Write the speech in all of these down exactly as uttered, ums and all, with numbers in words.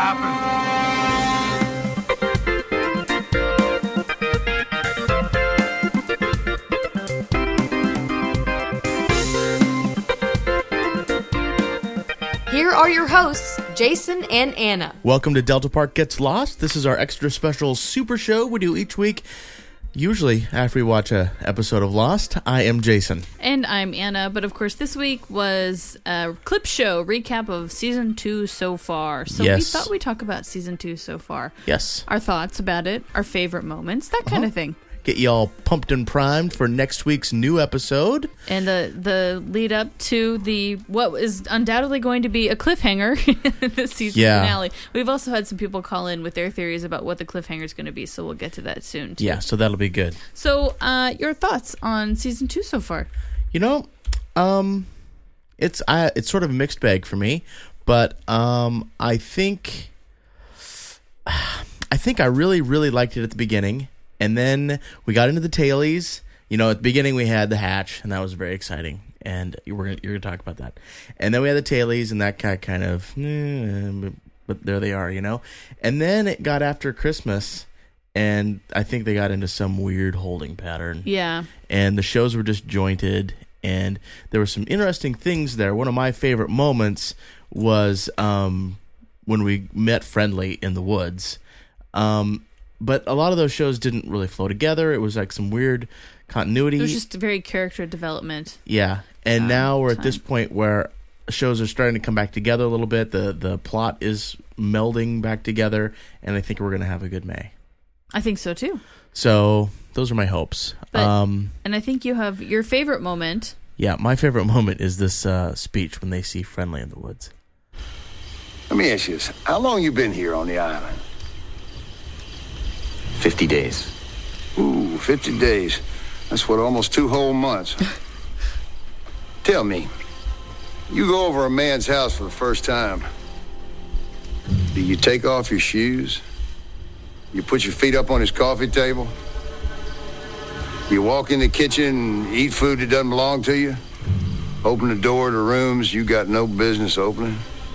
happen. Here are your hosts, Jason and Anna. Welcome to Delta Park Gets Lost. This is our extra special super show we do each week, usually after we watch an episode of Lost. I am Jason. And I'm Anna, but of course this week was a clip show recap of season two so far. So yes. we thought we'd talk about season two so far. Yes. Our thoughts about it, our favorite moments, that kind uh-huh. of thing. Get you all pumped and primed for next week's new episode. And the the lead up to the what is undoubtedly going to be a cliffhanger in the season yeah. finale. We've also had some people call in with their theories about what the cliffhanger is going to be, so we'll get to that soon, too. Yeah, so that'll be good. So, uh, your thoughts on season two so far? You know, um, it's I, it's sort of a mixed bag for me, but um, I think I think I really, really liked it at the beginning. And then we got into the tailies. You know, at the beginning we had the hatch, and that was very exciting. And we're gonna, you're going to talk about that. And then we had the tailies, and that got kind of, eh, but there they are, you know. And then it got after Christmas, and I think they got into some weird holding pattern. Yeah. And the shows were disjointed, and there were some interesting things there. One of my favorite moments was um, when we met Friendly in the woods. Um But a lot of those shows didn't really flow together. It was like some weird continuity. It was just very character development. Yeah. And um, now we're time. at this point where shows are starting to come back together a little bit. The the plot is melding back together, and I think we're going to have a good May. I think so, too. So those are my hopes. But, um, and I think you have your favorite moment. Yeah, my favorite moment is this uh, speech when they see Friendly in the woods. Let me ask you this. How long you been here on the island? Fifty days. Ooh, fifty days. That's what, almost two whole months. Tell me, you go over a man's house for the first time. Do you take off your shoes? You put your feet up on his coffee table? You walk in the kitchen and eat food that doesn't belong to you? Open the door to rooms you got no business opening?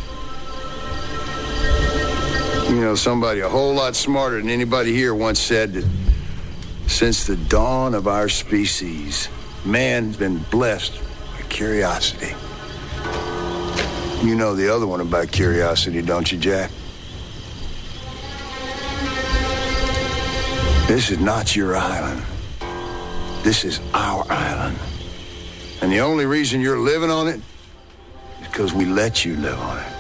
You know, somebody a whole lot smarter than anybody here once said that since the dawn of our species, man's been blessed with curiosity. You know the other one about curiosity, don't you, Jack? This is not your island. This is our island. And the only reason you're living on it is because we let you live on it.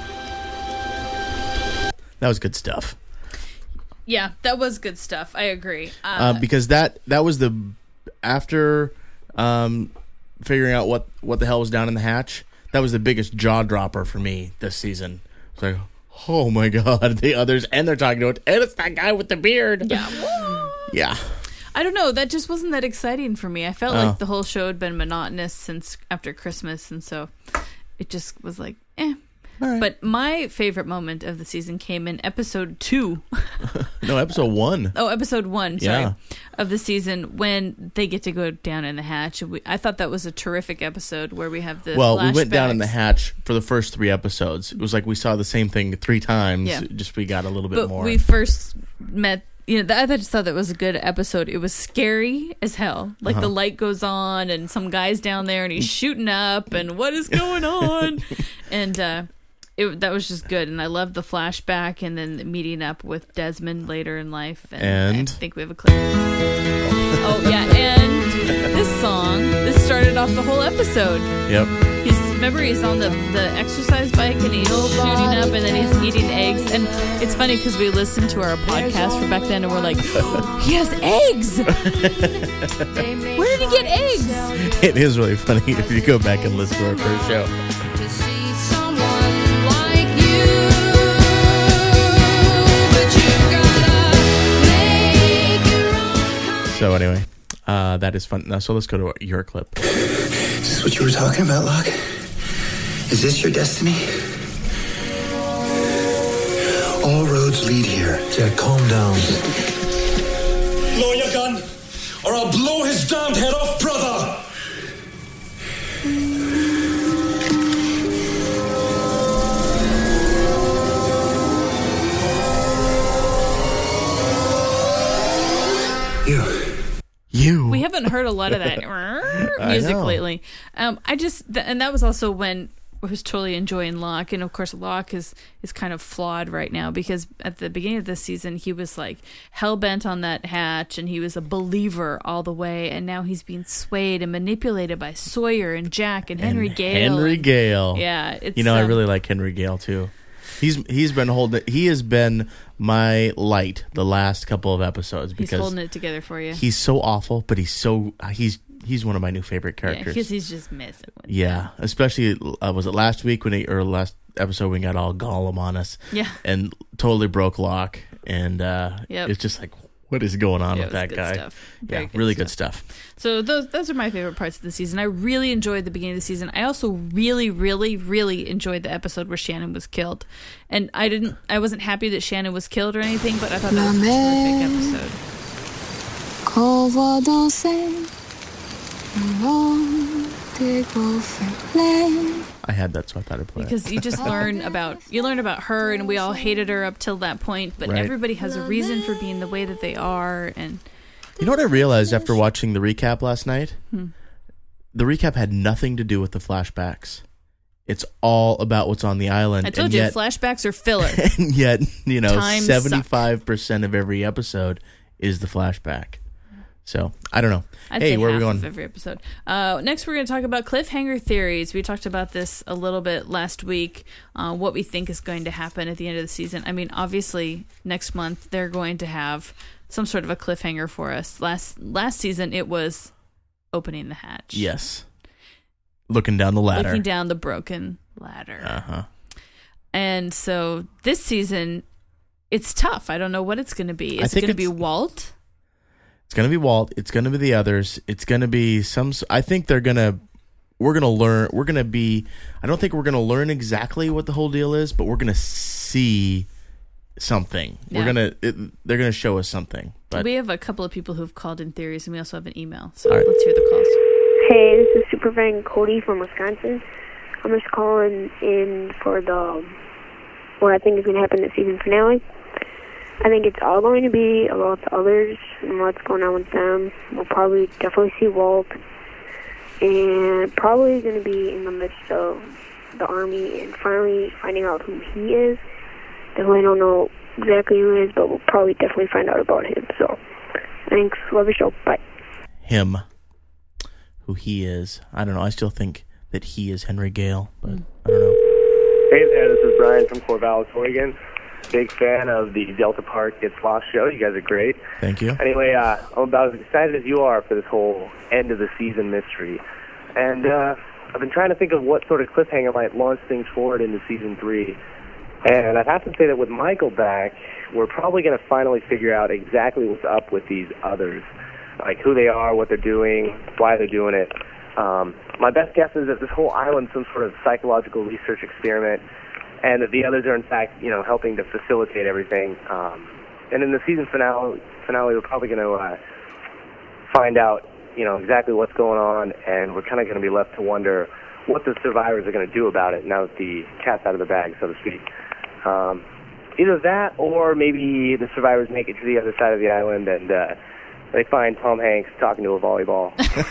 That was good stuff. Yeah, that was good stuff. I agree. Uh, Uh, because that that was the after um, figuring out what, what the hell was down in the hatch. That was the biggest jaw dropper for me this season. It's like, oh my god, the others, and they're talking to it, and it's that guy with the beard. Yeah. Yeah. I don't know. That just wasn't that exciting for me. I felt Oh. like the whole show had been monotonous since after Christmas, and so it just was like, eh. Right. But my favorite moment of the season came in episode two. No, episode one. Oh, episode one, sorry, Yeah. of the season when they get to go down in the hatch. We, I thought that was a terrific episode where we have the Well, we went down in flashbacks. the hatch for the first three episodes. It was like we saw the same thing three times. Yeah. Just we got a little bit But more. we first met. You know, I just thought that was a good episode. It was scary as hell. Like Uh-huh. the light goes on, and some guy's down there, and he's shooting up, and what is going on? and uh, it, that was just good. And I loved the flashback, and then the meeting up with Desmond later in life. And, And? I think we have a clip. Oh yeah, and this song. This started off the whole episode. Yep. He's remember he's on the, the exercise bike and he's shooting up and then he's eating eggs. And it's funny because we listened to our podcast from back then and we're like, oh, he has eggs. Where did he get eggs? It is really funny if you go back and listen to our first show. To see someone like you, but you've gotta make your own. So anyway, uh, that is fun. Now, so let's go to your clip. Is this what you were talking about, Locke? Is this your destiny? All roads lead here. Jack, calm down. Lower your gun, or I'll blow his damned head off, brother! haven't heard a lot of that music know. lately. Um, I just, th- and that was also when I was totally enjoying Locke. And of course, Locke is, is kind of flawed right now because at the beginning of this season, he was like hell bent on that hatch and he was a believer all the way. And now he's being swayed and manipulated by Sawyer and Jack and Henry And Gale. Henry and- Gale. Yeah. It's, You know, I um, really like Henry Gale too. He's he's been holding. He has been my light the last couple of episodes He's because holding it together for you. he's so awful, but he's so he's he's one of my new favorite Yeah, characters. because he's just messing with Yeah, especially uh, was it last week when he or last episode when he got all Gollum on us? Yeah. and totally broke Locke, and uh, Yep. it's just like, what is going on Yeah, with it was that good guy? stuff. Very Yeah, good really stuff. good stuff. So those those are my favorite parts of the season. I really enjoyed the beginning of the season. I also really, really, really enjoyed the episode where Shannon was killed. And I didn't I wasn't happy that Shannon was killed or anything, but I thought that was a terrific episode. Qu'on voit danser le long des gros ferlets. I had that, so I thought I'd play it. Because you just learn about you learn about her, and we all hated her up till that point, but Right. everybody has a reason for being the way that they are. And You know what I realized after watching the recap last night? Hmm. The recap had nothing to do with the flashbacks. It's all about what's on the island. I told and you yet, flashbacks are filler. and yet, you know, Time suck. seventy-five percent of every episode is the flashback. So, I don't know. I'd hey, say where are half we going? of every episode. Uh, next, we're going to talk about cliffhanger theories. We talked about this a little bit last week. Uh, what we think is going to happen at the end of the season. I mean, obviously, next month they're going to have some sort of a cliffhanger for us. Last last season, it was opening the hatch. Yes. Looking down the ladder. Looking down the broken ladder. Uh-huh. And so this season, it's tough. I don't know what it's going to be. I Is it think going to be it's- Walt? It's going to be Walt. It's going to be the others. It's going to be some. s- I think they're going to. We're going to learn. We're going to be. I don't think we're going to learn exactly what the whole deal is, but we're going to see something. Yeah. We're going to. They're going to show us something. But We have a couple of people who've called in theories, and we also have an email. So All right. let's hear the calls. Hey, this is Superfan Cody from Wisconsin. I'm just calling in for the what I think is going to happen in the season finale. I think it's all going to be about the others and what's going on with them. We'll probably definitely see Walt, and probably going to be in the midst of the army and finally finding out who he is. Definitely don't know exactly who he is, but we'll probably definitely find out about him. So, thanks. Love your show. Bye. him, who he is, I don't know. I still think that he is Henry Gale, but I don't know. Hey there, this is Brian from Corvallis, Oregon. Big fan of the Delta Park Gets Lost show. You guys are great. Thank you. Anyway, uh, I'm about as excited as you are for this whole end of the season mystery. And uh, I've been trying to think of what sort of cliffhanger might launch things forward into season three. And I'd have to say that with Michael back, we're probably going to finally figure out exactly what's up with these others. Like who they are, what they're doing, why they're doing it. Um, my best guess is that this whole island's some sort of psychological research experiment, and that the others are in fact, you know, helping to facilitate everything. Um, and in the season finale, finale, we're probably going to uh, find out, you know, exactly what's going on, and we're kind of going to be left to wonder what the survivors are going to do about it now that the cat's out of the bag, so to speak. Um, either that, or maybe the survivors make it to the other side of the island and uh, they find Tom Hanks talking to a volleyball.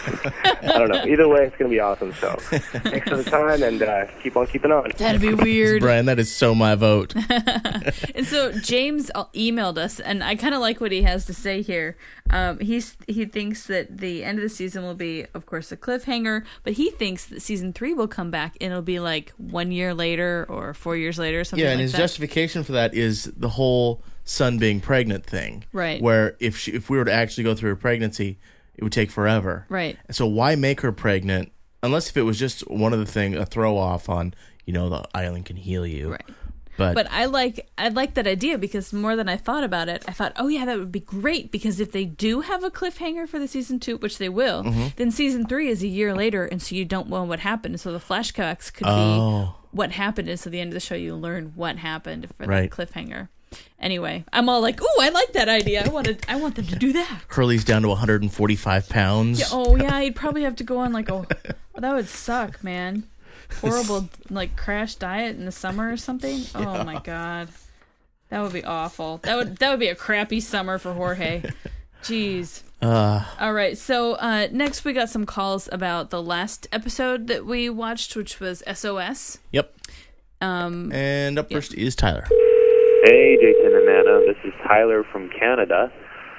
I don't know. Either way, it's going to be awesome. So thanks for the time, and uh, keep on keeping on. That'd be weird. Brian, that is so my vote. And so James emailed us, and I kind of like what he has to say here. Um, he's he thinks that the end of the season will be, of course, a cliffhanger, but he thinks that season three will come back, and it'll be like one year later or four years later, or something Yeah, like and his that. justification for that is the whole son being pregnant thing. Right. Where if she, if we were to actually go through a pregnancy, it would take forever. Right. So why make her pregnant unless if it was just one of the thing a throw off on, you know, the island can heal you. Right. But, But I like I like that idea because more than I thought about it, I thought, oh yeah, that would be great because if they do have a cliffhanger for the season two, which they will, Mm-hmm. then season three is a year later, and so you don't know what happened. So the flashbacks could Oh. be what happened, and so at the end of the show you learn what happened for Right. the cliffhanger. Anyway, I'm all like, ooh, I like that idea. I wanted I want them to do that. Hurley's down to one hundred forty-five pounds. Yeah, oh yeah, he'd probably have to go on like a oh, that would suck, man. Horrible like crash diet in the summer or something. Oh my god. That would be awful. That would that would be a crappy summer for Jorge. Jeez. Uh, All right, so uh, next we got some calls about the last episode that we watched, which was S O S. Yep. Um, and up first is Tyler. Hey, Jason and Anna. This is Tyler from Canada.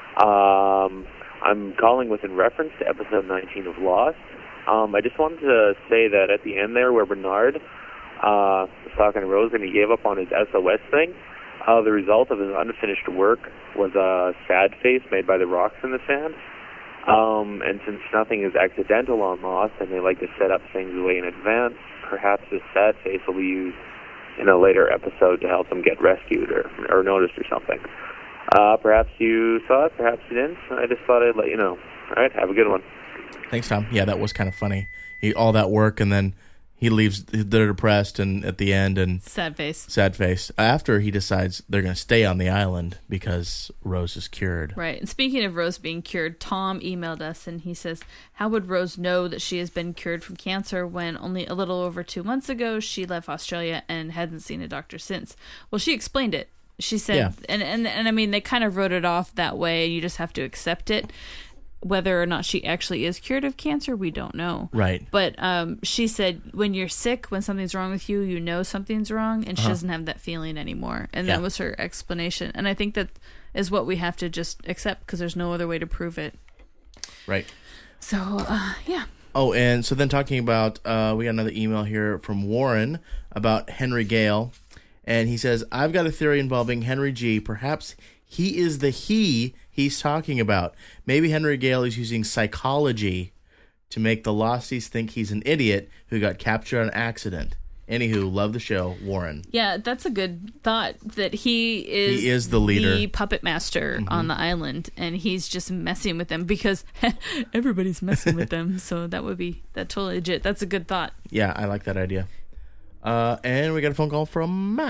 Um, I'm calling with in reference to episode nineteen of Lost. Um, I just wanted to say that at the end there, where Bernard uh, was talking to Rose and he gave up on his S O S thing, uh, the result of his unfinished work was a sad face made by the rocks in the sand. Um, and since nothing is accidental on Lost and they like to set up things way in advance, perhaps this sad face will be used in a later episode to help them get rescued or, or noticed or something. Uh, perhaps you saw it, perhaps you didn't. I just thought I'd let you know. All right, have a good one. Thanks, Tom. Yeah, that was kind of funny. He, all that work, and then he leaves. They're depressed, and at the end, and sad face. Sad face. After he decides they're going to stay on the island because Rose is cured. Right. And speaking of Rose being cured, Tom emailed us, and he says, how would Rose know that she has been cured from cancer when only a little over two months ago she left Australia and hadn't seen a doctor since? Well, she explained it. She said, Yeah. and, and, and I mean, they kind of wrote it off that way. You just have to accept it. Whether or not she actually is cured of cancer, we don't know. Right. But um, she said when you're sick, when something's wrong with you, you know something's wrong, and she Uh-huh. doesn't have that feeling anymore. And Yeah. that was her explanation. And I think that is what we have to just accept because there's no other way to prove it. Right. So, uh, yeah. Oh, and so then talking about, uh, we got another email here from Warren about Henry Gale. And he says, I've got a theory involving Henry G. Perhaps he is the he he's talking about. Maybe Henry Gale is using psychology to make the Losties think he's an idiot who got captured on accident. Anywho, love the show, Warren. Yeah, that's a good thought that he is He is the leader. the puppet master Mhm. on the island, and he's just messing with them because everybody's messing with them. So that would be that totally legit. That's a good thought. Yeah, I like that idea. Uh, and we got a phone call from Matt.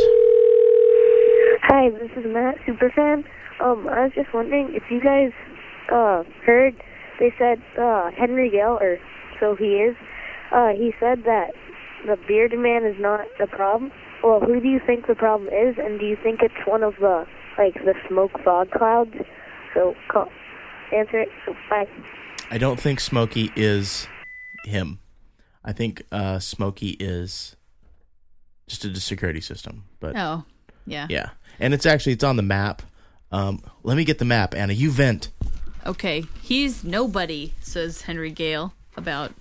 Hi, this is Matt, Superfan. Um, I was just wondering if you guys uh, heard they said uh, Henry Gale, or so he is, uh, he said that the bearded man is not the problem. Well, who do you think the problem is, and do you think it's one of the, like, the smoke fog clouds? So, call, answer it. So, bye. I don't think Smokey is him. I think uh, Smokey is just a security system. But Oh, yeah. yeah, and it's actually it's on the map. Um, let me get the map, Anna. You vent. Okay, he's nobody, says Henry Gale about.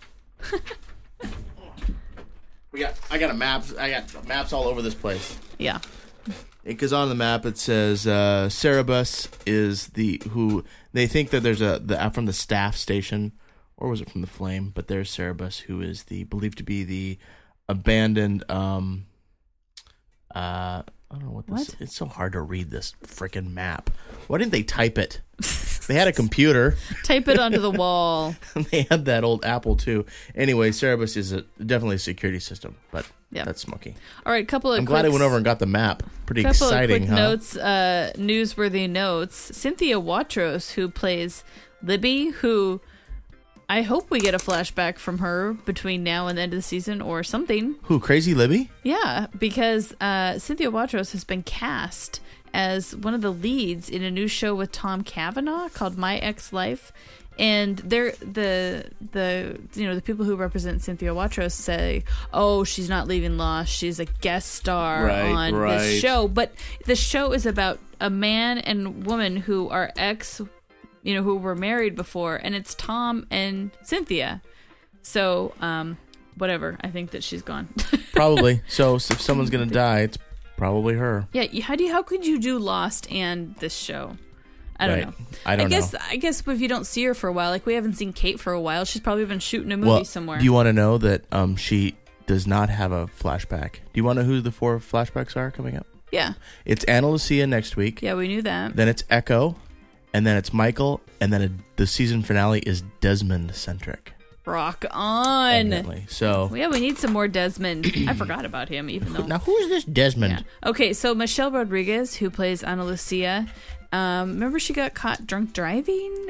We got. I got a map. I got maps all over this place. Yeah. Because on the map it says uh, Cerebus is the who they think that there's a the from the staff station, or was it from the Flame? But there's Cerebus, who is the believed to be the abandoned. Um, uh, I don't know what this. What? It's so hard to read this freaking map. Why didn't they type it? They had a computer. Type it onto the wall. They had that old Apple too. Anyway, Cerebus is a, definitely a security system, but Yeah. that's Smokey. All right, couple of I'm glad I quicks- went over and got the map. Pretty couple exciting, of quick huh? notes, uh, newsworthy notes. Cynthia Watros, who plays Libby, who I hope we get a flashback from her between now and the end of the season or something. Who, Crazy Libby? Yeah, because uh, Cynthia Watros has been cast as one of the leads in a new show with Tom Cavanaugh called My Ex-Life. And they're the the you know the people who represent Cynthia Watros say, "Oh, she's not leaving Lost. She's a guest star Right, on right. this show." But the show is about a man and woman who are ex, you know, who were married before, and it's Tom and Cynthia. So, um, whatever. I think that she's gone. Probably. So if someone's gonna die, it's probably her. Yeah. you- How do you, how could you do Lost and this show? I don't Right. know. I don't guess know. I guess if you don't see her for a while, like we haven't seen Kate for a while, she's probably been shooting a movie Well, somewhere. do you want to know that um she does not have a flashback? Do you want to know who the four flashbacks are coming up? Yeah. It's Ana Lucia next week. Yeah, we knew that. Then it's Echo, and then it's Michael, and then a, the season finale is Desmond centric. Rock on. Evidently. So Well, yeah, we need some more Desmond. I forgot about him, even though. now who is this Desmond? Okay, so Michelle Rodriguez, who plays Ana Lucia, um, remember she got caught drunk driving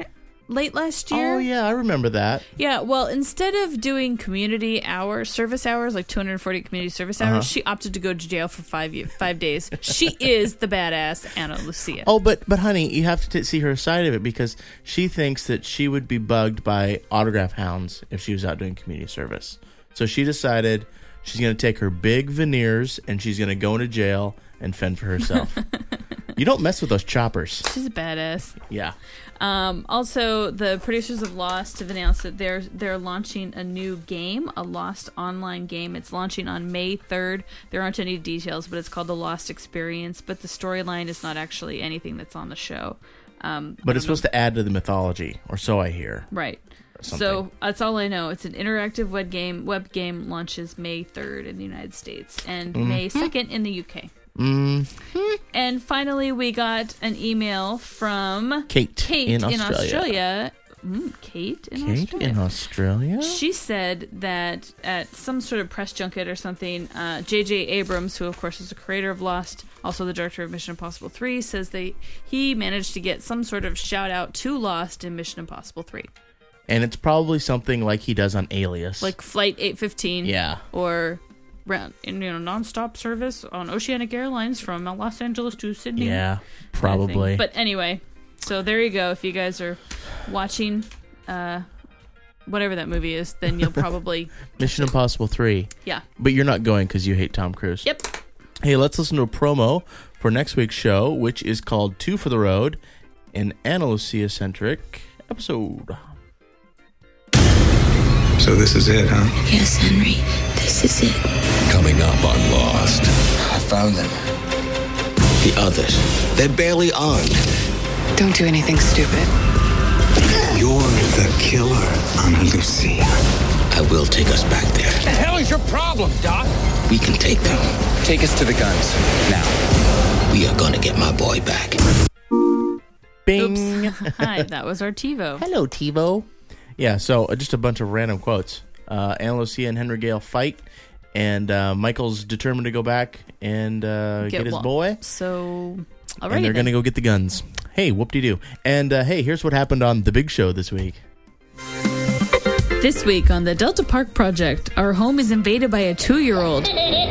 late last year. Oh, yeah, I remember that. Yeah, well, instead of doing community hours, service hours, like two hundred forty community service hours, Uh-huh. she opted to go to jail for five years, five days. She is the badass Ana Lucia. Oh, but but honey, you have to t- see her side of it because she thinks that she would be bugged by autograph hounds if she was out doing community service. So she decided she's going to take her big veneers and she's going to go into jail and fend for herself. You don't mess with those choppers. She's a badass. Yeah. Um, also, the producers of Lost have announced that they're they're launching a new game, a Lost online game. It's launching on May third. There aren't any details, but it's called the Lost Experience. But the storyline is not actually anything that's on the show. Um, But it's supposed to add to the mythology, or so I hear. Right. Something. So that's all I know. It's an interactive web game. Web game launches May third in the United States and Mhm. May second in the U K. Mm. And finally, we got an email from Kate Kate in in Australia. Australia. Mm, Kate in Kate Australia. in Australia? She said that at some sort of press junket or something, uh, J J Abrams, who of course is the creator of Lost, also the director of Mission Impossible three, says they he managed to get some sort of shout out to Lost in Mission Impossible three. And it's probably something like he does on Alias. Like Flight eight fifteen. Yeah. Or round, in, you know, nonstop service on Oceanic Airlines from Los Angeles to Sydney. Yeah, kind of probably. thing. But anyway, so there you go. If you guys are watching uh, whatever that movie is, then you'll probably... Mission Impossible three. Yeah. But you're not going because you hate Tom Cruise. Yep. Hey, let's listen to a promo for next week's show, which is called Two for the Road, an Ana Lucia-centric episode. So this is it, huh? Yes, Henry. This is it. Coming up on Lost. I found them. The others. They're barely armed. Don't do anything stupid. You're the killer, Ana Lucia. I will take us back there. What the hell is your problem, Doc? We can take them. Take us to the guns, now. We are gonna get my boy back. Bing. Oops. Hi, that was our TiVo. Hello, TiVo. Yeah, so uh, just a bunch of random quotes. Uh, Ana Lucia and Henry Gale fight, and uh, Michael's determined to go back and uh, get, his one. boy. So, alrighty and they're then. going to go get the guns. Hey, whoop-de-doo. And uh, hey, here's what happened on The Big Show this week. This week on the Delta Park Project, our home is invaded by a two-year-old.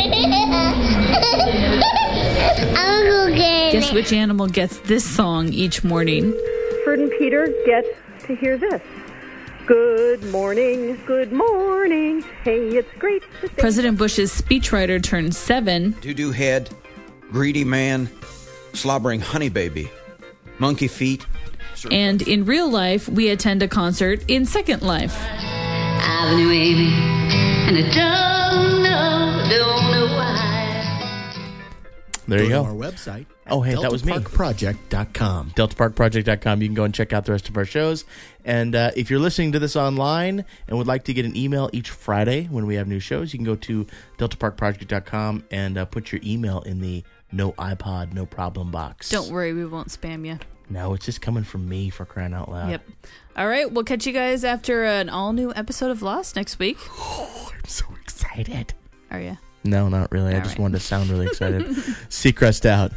Guess which animal gets this song each morning? Ferd and Peter get to hear this. Good morning, good morning. Hey, it's great to see President Bush's speechwriter turned seven. Doo-doo head, greedy man, slobbering honey baby, monkey feet. And in real life, we attend a concert in Second Life. Avenue Amy, and I don't know, don't know why. There you Go go. to our website. Oh, hey, that was me. delta park project dot com. delta park project dot com. You can go and check out the rest of our shows. And uh, if you're listening to this online and would like to get an email each Friday when we have new shows, you can go to delta park project dot com and uh, put your email in the no iPod, no problem box. Don't worry, we won't spam you. No, it's just coming from me, for crying out loud. Yep. All right, we'll catch you guys after an all-new episode of Lost next week. Oh, I'm so excited. Are you? No, not really. I All just right. wanted to sound really excited. Seacrest out.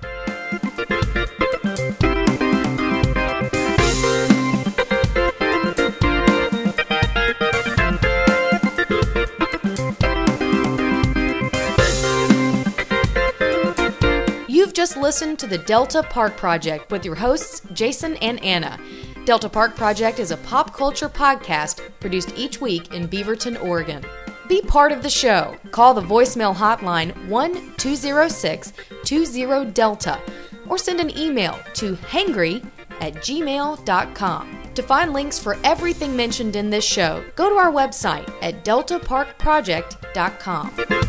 You've just listened to the Delta Park Project with your hosts, Jason and Anna. Delta Park Project is a pop culture podcast produced each week in Beaverton, Oregon. Be part of the show. Call the voicemail hotline one two zero six two zero Delta or send an email to hangry at gmail dot com. To find links for everything mentioned in this show, go to our website at delta park project dot com.